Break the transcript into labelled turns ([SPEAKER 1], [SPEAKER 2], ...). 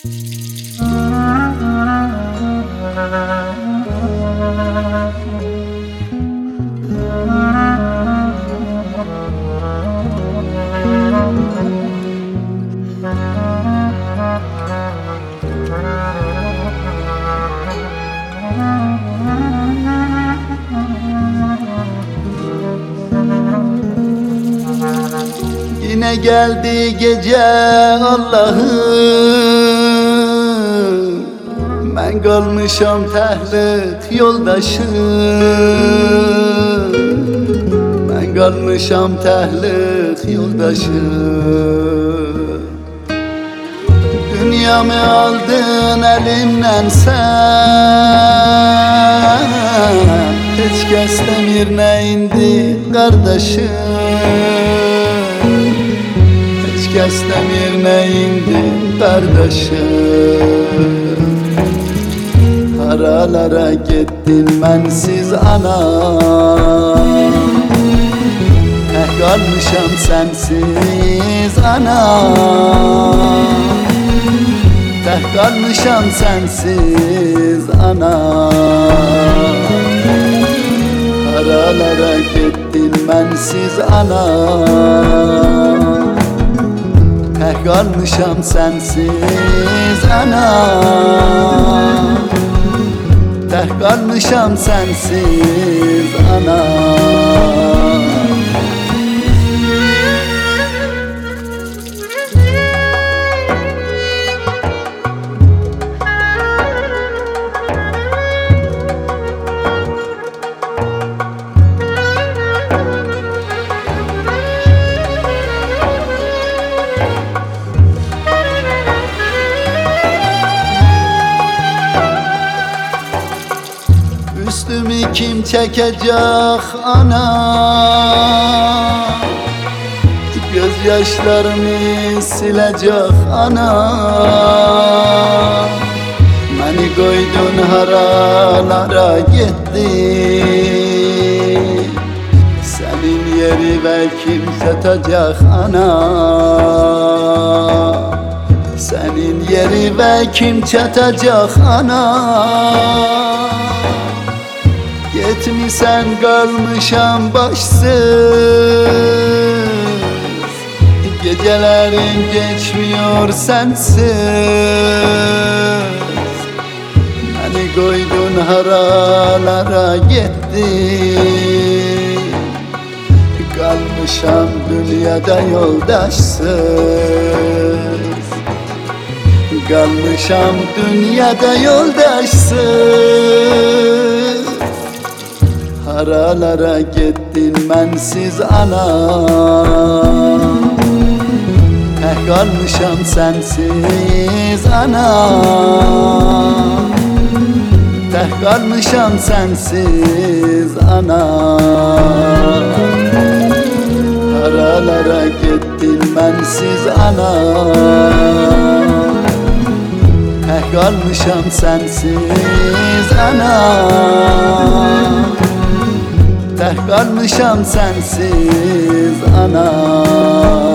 [SPEAKER 1] Yine geldi gece Allah'ım, ben kalmışam tehlik yoldaşım, ben kalmışam tehlik yoldaşım. Dünyamı aldın elimden sen, hiç kes demirine indi kardeşim, hiç kes demirine indi kardeşim. Haralara gittin bensiz anam, kalmışam sensiz anam, kalmışam sensiz anam. Haralara gittin bensiz anam, kalmışam sensiz anam, kalmışam sensiz anam. Üstümü kim çekecek ana, gözyaşlarımı silecek ana. Beni koydun haralara gittin, senin yeri ve kim tutacak ana, senin yeri ve kim çatacak ana. Gitmişsen kalmışam başsız, gecelerin geçmiyor sensiz. Beni koydun haralara gittin, kalmışam dünyada yoldaşsız, kalmışam dünyada yoldaşsız. Haralara gittin bensiz anam, kalmışam sensiz anam, kalmışam sensiz anam. Haralara gittin bensiz anam, kalmışam sensiz anam, kalmışam sensiz anam.